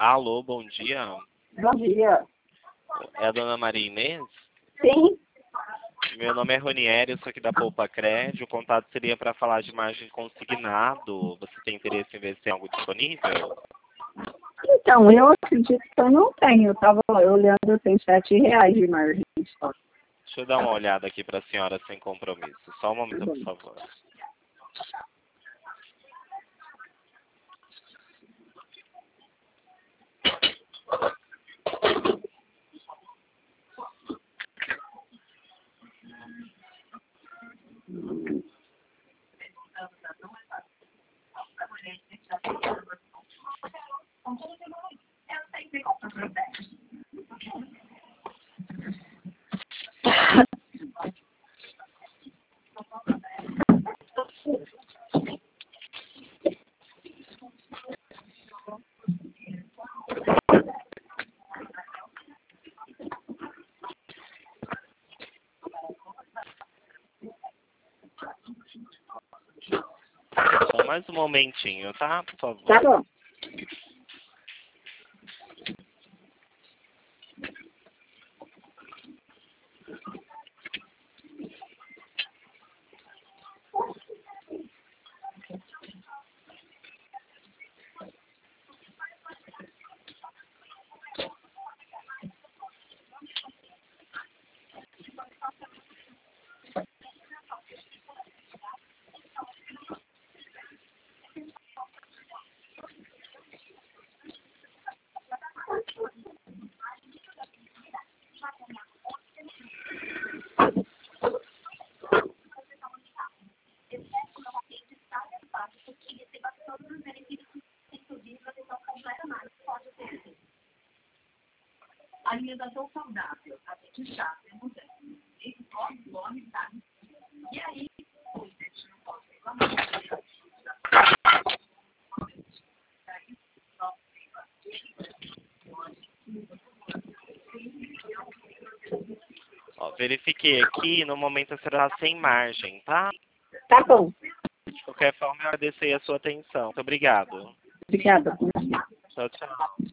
Alô, bom dia. Bom dia. É a dona Maria Inês? Sim, Meu nome é Ronieri, eu sou aqui da Poupa Crédito. O contato seria para falar de margem consignado. Você tem interesse em ver se tem algo disponível? então, eu acredito que eu não tenho. Eu estava olhando, eu tenho R$ 7 de margem só. Deixa eu dar uma olhada aqui para a senhora sem compromisso. Só um momento, por favor. Só mais um momentinho, tá? Por favor. Tá bom. Alimentação saudável, a gente chá, esse corre, tá? E aí, a gente não pode reclamar. Ó, verifiquei aqui, no momento será sem margem, tá? Tá bom. De qualquer forma, eu agradeço aí a sua atenção. Muito obrigado. Obrigada. Tchau, tchau.